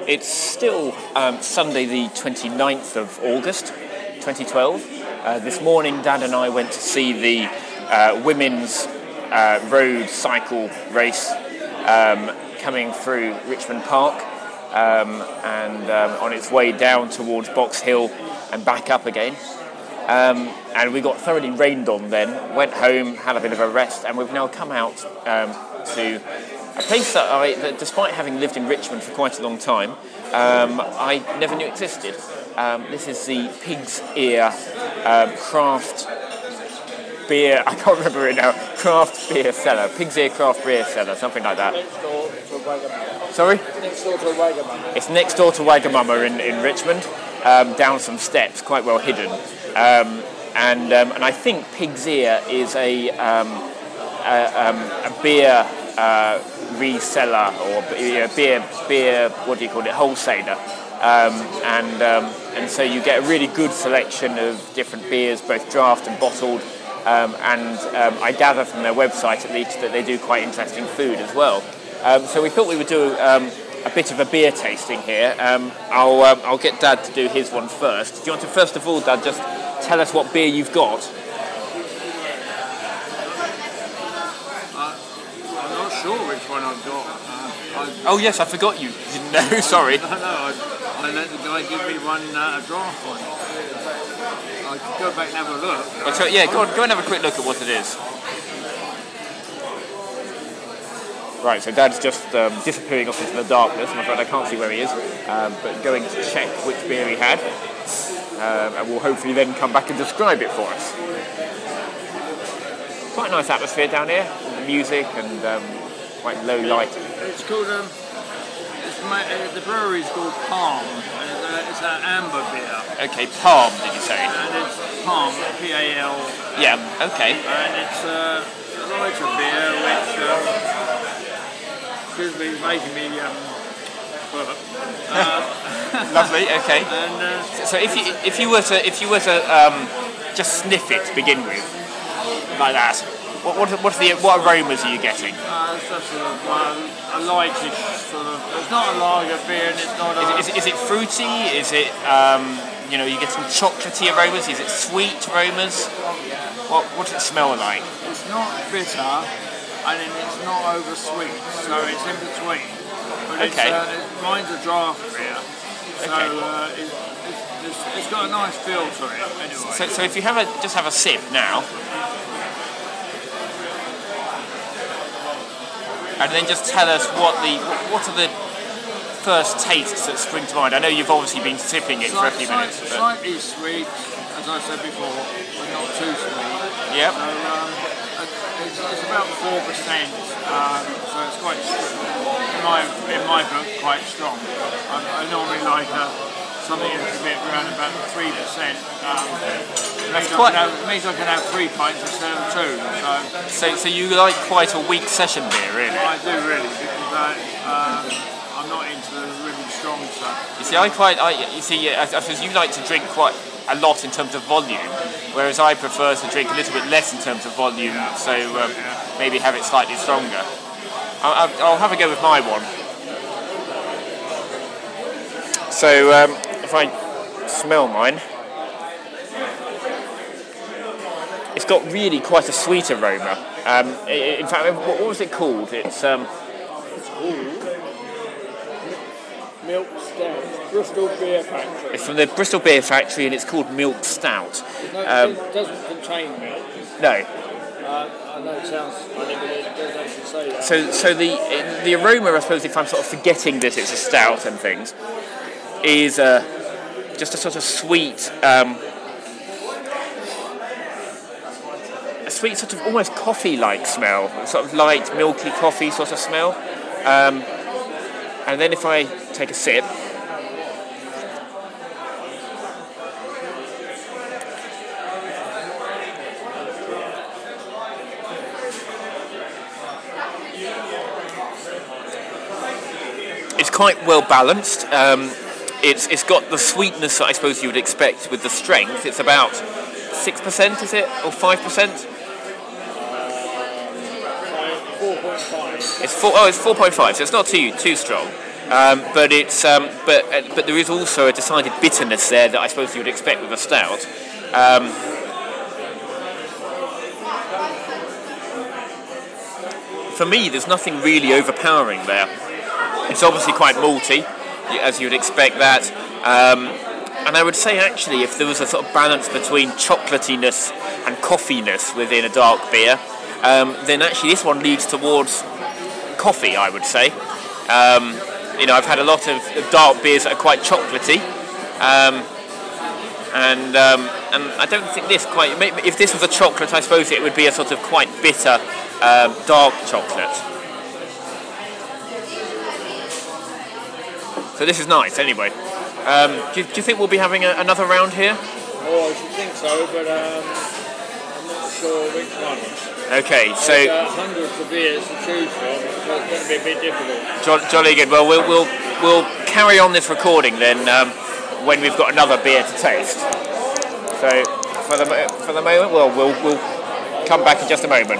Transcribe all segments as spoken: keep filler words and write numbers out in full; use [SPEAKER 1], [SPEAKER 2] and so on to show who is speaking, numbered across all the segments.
[SPEAKER 1] It's still um, Sunday the twenty-ninth of August, twenty twelve. Uh, this morning, Dad and I went to see the uh, women's uh, road cycle race um, coming through Richmond Park um, and um, on its way down towards Box Hill and back up again. Um, and we got thoroughly rained on then, went home, had a bit of a rest, and we've now come out um, to a place that I, that despite having lived in Richmond for quite a long time, um, I never knew existed. Um, this is the Pig's Ear um, craft beer, I can't remember it now, craft beer cellar, Pig's Ear craft beer cellar, something like that.
[SPEAKER 2] Next door to Wagamama.
[SPEAKER 1] Sorry?
[SPEAKER 2] Next door to Wagamama.
[SPEAKER 1] It's next door to Wagamama in, in Richmond, um, down some steps, quite well hidden. Um, and um, and I think Pig's Ear is a, um, a, um, a beer uh, reseller or a beer, beer, what do you call it, wholesaler. Um, and um, and so you get a really good selection of different beers, both draft and bottled. Um, and um, I gather from their website at least that they do quite interesting food as well. Um, so we thought we would do um, a bit of a beer tasting here. Um, I'll um, I'll get Dad to do his one first. Do you want to first of all, Dad, just tell us what beer you've got?
[SPEAKER 2] Uh, I'm not sure which one I've got. Uh, I,
[SPEAKER 1] oh yes, I forgot you. You didn't know. Sorry.
[SPEAKER 2] no, no, I, I let the guy give me one uh, a draft one. I could go back and have a look.
[SPEAKER 1] Oh, so, yeah, go on, go and have a quick look at what it is. Right, so Dad's just um, disappearing off into the darkness. I'm afraid I can't see where he is, um, but going to check which beer he had, um, and we'll hopefully then come back and describe it for us. Quite a nice atmosphere down here, with the music and um, quite low light.
[SPEAKER 2] It's called, um, it's my, uh, the brewery's called Palm, and it's, uh, it's an amber beer.
[SPEAKER 1] Okay, Palm, did you say?
[SPEAKER 2] And it's Palm, P A L.
[SPEAKER 1] Yeah, okay.
[SPEAKER 2] And it's uh, a lighter beer which um, excuse me, making me um, uh,
[SPEAKER 1] lovely. Okay.
[SPEAKER 2] And, uh,
[SPEAKER 1] so if you if you were to if you were to um, just sniff it to begin with, like that, what what what, are the, what aromas are you getting?
[SPEAKER 2] Uh, it's just sort of uh, a lightish sort of. It's not a lager beer, and it's not a.
[SPEAKER 1] Is, is, is it fruity? Is it um, you know, you get some chocolatey aromas? Is it sweet aromas? What what does it smell like?
[SPEAKER 2] It's not bitter, and it's not over sweet, so it's in between. But
[SPEAKER 1] okay.
[SPEAKER 2] It's, uh, it, mine's a draft beer, so
[SPEAKER 1] okay.
[SPEAKER 2] uh, it, it's, it's, it's got a nice feel to it. Anyway.
[SPEAKER 1] So, so if you have a just have a sip now, and then just tell us what the what are the first tastes that spring to mind. I know you've obviously been sipping it for a few minutes. But...
[SPEAKER 2] Slightly sweet, as I said before, but not too sweet.
[SPEAKER 1] Yep.
[SPEAKER 2] So, um, it's, it's about four percent, um, so it's quite, in my in my book, quite strong. I, I normally like uh, something that's a bit around about three percent. Um,
[SPEAKER 1] That's quite.
[SPEAKER 2] Have, it means I can have three pints instead of two.
[SPEAKER 1] So,
[SPEAKER 2] So,
[SPEAKER 1] so you like quite a weak session beer, really?
[SPEAKER 2] I do really, because I, um, I'm not into the really strong stuff.
[SPEAKER 1] You see, I quite. I you see, I, I suppose you like to drink quite a lot in terms of volume, whereas I prefer to drink a little bit less in terms of volume, so um, maybe have it slightly stronger. I'll, I'll have a go with my one. So um, if I smell mine, it's got really quite a sweet aroma. Um, in fact, what was it called? It's um,
[SPEAKER 2] it's called Milk Stout, Bristol Beer Factory.
[SPEAKER 1] It's from the Bristol Beer Factory, and it's called Milk Stout.
[SPEAKER 2] No,
[SPEAKER 1] um,
[SPEAKER 2] it doesn't contain milk.
[SPEAKER 1] No.
[SPEAKER 2] Uh, I know it sounds funny, but it does actually say that.
[SPEAKER 1] So, so the the aroma, I suppose, if I'm sort of forgetting that it's a stout and things, is uh, just a sort of sweet, um, a sweet sort of almost coffee-like smell, sort of light, milky coffee sort of smell. Um, and then if I take a sip, it's quite well balanced. Um, it's it's got the sweetness that I suppose you would expect with the strength. It's about six percent, is it, or five percent?
[SPEAKER 2] Four point five.
[SPEAKER 1] It's four. Oh, it's four point five. So it's not too too strong. Um, but it's um, but uh, but there is also a decided bitterness there that I suppose you would expect with a stout. Um, for me, there's nothing really overpowering there. It's obviously quite malty, as you would expect that. Um, and I would say actually, if there was a sort of balance between chocolatiness and coffeeness within a dark beer, um, then actually this one leads towards coffee, I would say. Um, you know, I've had a lot of dark beers that are quite chocolatey, um, and um, and I don't think this quite. If this was a chocolate, I suppose it would be a sort of quite bitter, um, dark chocolate. So this is nice, anyway. Um, do, you, do you think we'll be having a, another round here?
[SPEAKER 2] Oh, I should think so, but um, I'm not sure which one.
[SPEAKER 1] Okay, so
[SPEAKER 2] There's, uh, hundreds of beers to choose from, so it's going to be a bit difficult.
[SPEAKER 1] Jo- jolly good. Well, we'll we'll we'll carry on this recording then um, when we've got another beer to taste. So for the mo- for the moment, well, we'll we'll come back in just a moment.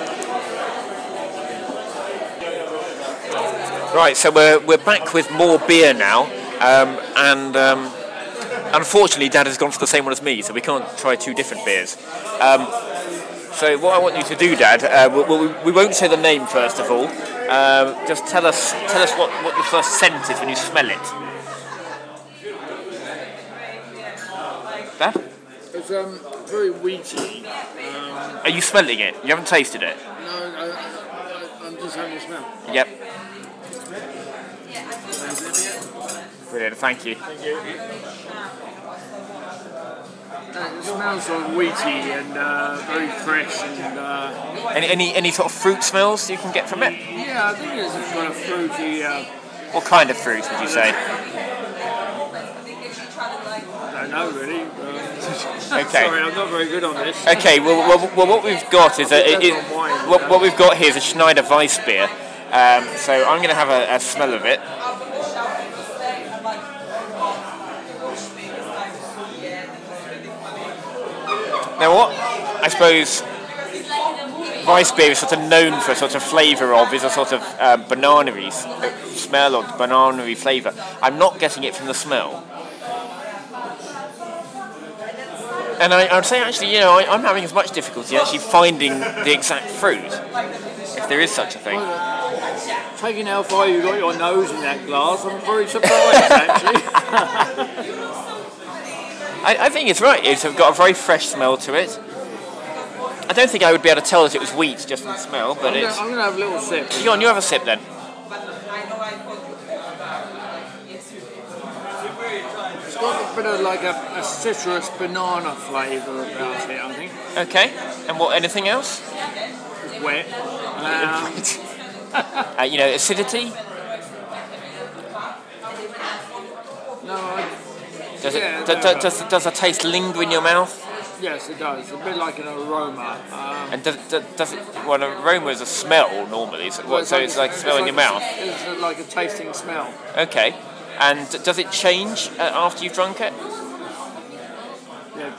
[SPEAKER 1] Right, so we're we're back with more beer now, um, and um, unfortunately, Dad has gone for the same one as me, so we can't try two different beers. Um, so what I want you to do, Dad, uh, we, we, we won't say the name first of all. Um, just tell us tell us what, what your first scent is when you smell it. Dad?
[SPEAKER 2] It's um, very wheaty. Um,
[SPEAKER 1] Are you smelling it? You haven't tasted it?
[SPEAKER 2] no, I, I, I'm just having a smell.
[SPEAKER 1] Yep. Brilliant, thank you.
[SPEAKER 2] Thank you. Uh, it smells sort of wheaty and uh, very fresh and uh,
[SPEAKER 1] Any, any any sort of fruit smells you can get from it?
[SPEAKER 2] yeah, I think it's got a fruity. Uh,
[SPEAKER 1] What kind of fruit would you say?
[SPEAKER 2] I don't know really. Um,
[SPEAKER 1] Okay.
[SPEAKER 2] Sorry, I'm not very good on this.
[SPEAKER 1] Okay, well, well, well what we've got is a, it, it, what, what we've got here is a Schneider Weiss beer. Um, so I'm going to have a, a smell of it. Now, what I suppose Weiss beer is sort of known for, sort of flavour of, is a sort of um, banana-y smell or banana-y flavour. I'm not getting it from the smell. And I, I would say, actually, you know, I, I'm having as much difficulty actually finding the exact fruit, if there is such a thing.
[SPEAKER 2] Taking how far you got your nose in that glass, I'm very surprised actually.
[SPEAKER 1] I, I think it's right. It's got a very fresh smell to it. I don't think I would be able to tell that it was wheat just from the smell, but
[SPEAKER 2] I'm
[SPEAKER 1] it's...
[SPEAKER 2] going to have a little sip.
[SPEAKER 1] Go on, you have a sip then.
[SPEAKER 2] It's got a bit of like a, a citrus banana flavour about it, I think.
[SPEAKER 1] Okay. And what? Anything else?
[SPEAKER 2] It's wet. Um,
[SPEAKER 1] uh, you know, acidity?
[SPEAKER 2] no, I,
[SPEAKER 1] Does it?
[SPEAKER 2] Yeah,
[SPEAKER 1] do,
[SPEAKER 2] no,
[SPEAKER 1] do,
[SPEAKER 2] no.
[SPEAKER 1] does does the taste linger in your mouth?
[SPEAKER 2] yes, it does. A bit like an aroma. Um,
[SPEAKER 1] And does, does, does it? Well, an aroma is a smell normally. So, what, so it's like a smell in your mouth.
[SPEAKER 2] It's like a tasting smell.
[SPEAKER 1] Okay. And does it change uh, after you've drunk it?
[SPEAKER 2] Yeah.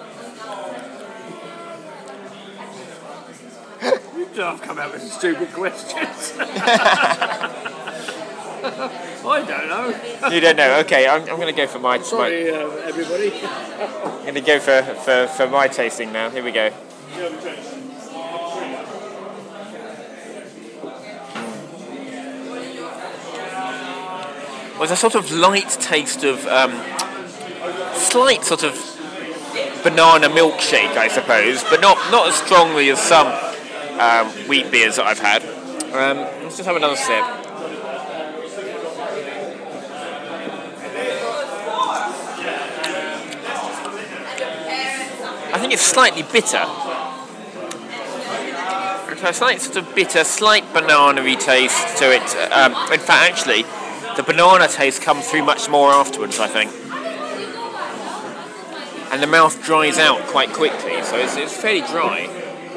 [SPEAKER 2] You I've come out with stupid questions. I don't know.
[SPEAKER 1] You don't know. Okay, I'm, I'm going to go for my.
[SPEAKER 2] Sorry, uh, everybody.
[SPEAKER 1] my I'm going to go for, for, for my tasting now. Here we go. Well, there's a sort of light taste of um, slight sort of banana milkshake, I suppose, but not not as strongly as some um, wheat beers that I've had. Um, let's just have another sip. I think it's slightly bitter. So a slight sort of bitter, slight banana-y taste to it. Um, in fact, actually, the banana taste comes through much more afterwards, I think. And the mouth dries out quite quickly, so it's, it's fairly dry.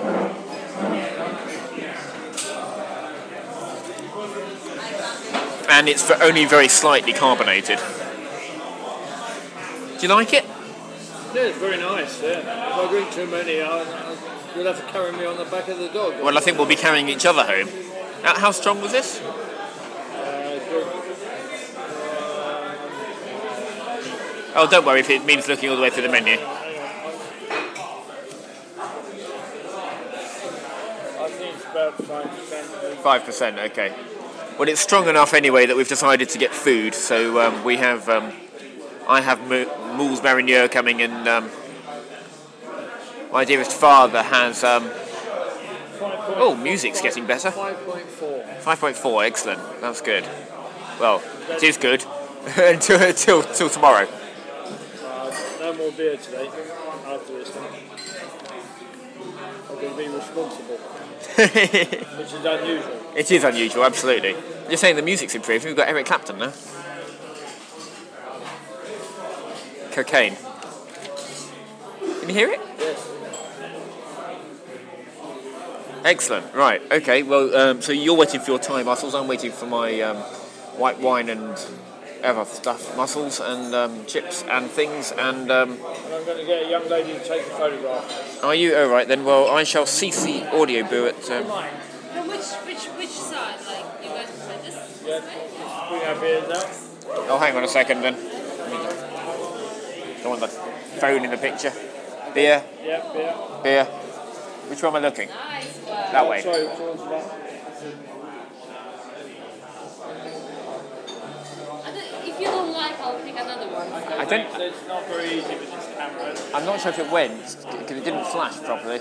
[SPEAKER 1] And it's for only very slightly carbonated. Do you like it?
[SPEAKER 2] Yeah, it's very nice, yeah. If I drink too many, I'll, I'll, you'll have to carry me on the back of the dog.
[SPEAKER 1] Well, I think we'll be carrying each other home. How, how strong was this?
[SPEAKER 2] Uh,
[SPEAKER 1] Oh, don't worry if it means looking all the way through the menu.
[SPEAKER 2] I think it's about five percent.
[SPEAKER 1] Five percent, okay. Well, it's strong enough anyway that we've decided to get food. So um, we have, um, I have moules marinier coming, and um, my dearest father has. Um, oh, music's getting better.
[SPEAKER 2] five point four.
[SPEAKER 1] Five point four, excellent. That's good. Well, it is good until until till tomorrow.
[SPEAKER 2] Uh, no more beer today. After this one, I'm going to be responsible, which is unusual.
[SPEAKER 1] It is unusual, absolutely. You're saying the music's improved. We've got Eric Clapton now. Cocaine. Can you hear it?
[SPEAKER 2] Yes.
[SPEAKER 1] Excellent. Right. Okay. Well, um, so you're waiting for your Thai mussels. I'm waiting for my um, white wine and other stuff, mussels and um, chips and things. And um,
[SPEAKER 2] And I'm going to get a young lady to take a photograph.
[SPEAKER 1] are you? Oh, right then. Well, I shall cease the audio boo at. Um,
[SPEAKER 3] From which which which side? Like you guys prefer this?
[SPEAKER 2] Yeah. Bring our beers out.
[SPEAKER 1] oh, hang on a second then. Don't want the phone in the picture. Beer.
[SPEAKER 2] Yeah, beer.
[SPEAKER 1] Beer. Which one am I looking?
[SPEAKER 3] Nice one.
[SPEAKER 1] That way.
[SPEAKER 2] Sorry, towards that.
[SPEAKER 3] I don't- If you don't like, I'll pick another one.
[SPEAKER 1] I don't.
[SPEAKER 2] It's not very easy with this camera.
[SPEAKER 1] I'm not sure if it went because it didn't flash properly.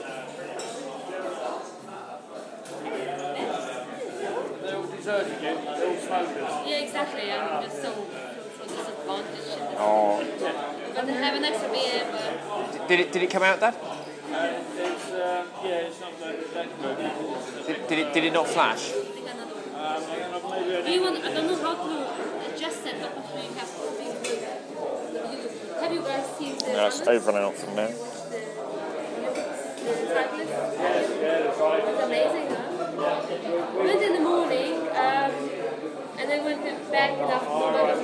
[SPEAKER 2] They're all deserted you. They're all smokers.
[SPEAKER 3] Yeah, exactly. I'm just so so disadvantaged. in this.
[SPEAKER 1] Oh.
[SPEAKER 3] But they have an extra beer, but
[SPEAKER 1] Did it? Did it come out, Dad?
[SPEAKER 2] Uh, it's, um, yeah, it's not that, that good.
[SPEAKER 1] Did, did it? Did it not flash?
[SPEAKER 3] pick another one.
[SPEAKER 2] Um, I'm gonna maybe
[SPEAKER 3] Do you want? I don't know how to adjust it, but you have to be good. Have you guys seen the?
[SPEAKER 1] No, it's over now from now.
[SPEAKER 3] The, the cyclist? It's amazing, huh? We went in the morning, um, and then went back in the afternoon.